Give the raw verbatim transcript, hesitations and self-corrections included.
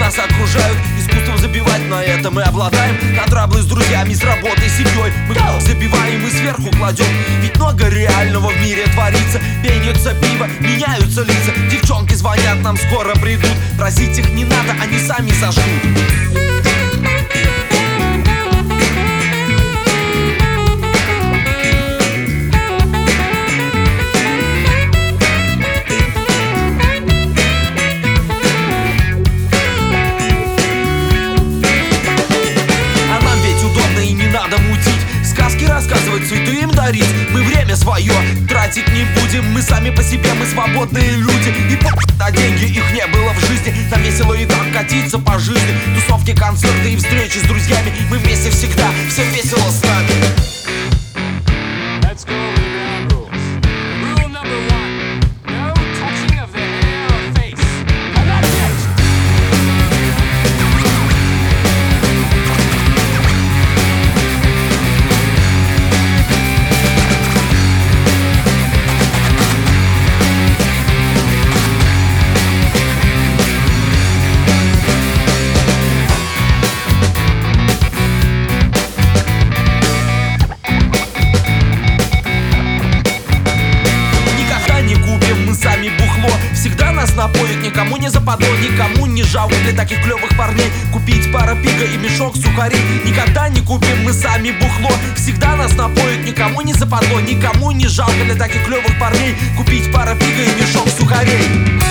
нас окружают, искусством забивать, на это мы обладаем. На траблы с друзьями, с работой, с семьей мы забиваем и сверху кладем. Ведь много реального в мире творится. Пенится пиво, меняются лица. Девчонки звонят, нам скоро придут. Просить их не надо, они сами зажгут. Сказки рассказывать, цветы им дарить. Мы время свое тратить не будем. Мы сами по себе, мы свободные люди. И по***, а деньги их не было в жизни. Нам весело и так катиться по жизни. Тусовки, концерты и встречи с друзьями. Мы вместе всегда, всем весело с нами. Всегда нас напоят, никому не западло, никому не жалко для таких клевых парней купить пара пига и мешок сухарей. Никогда не купим мы сами бухло. Всегда нас напоят, никому не западло, никому не жалко для таких клевых парней купить пара пига и мешок сухарей.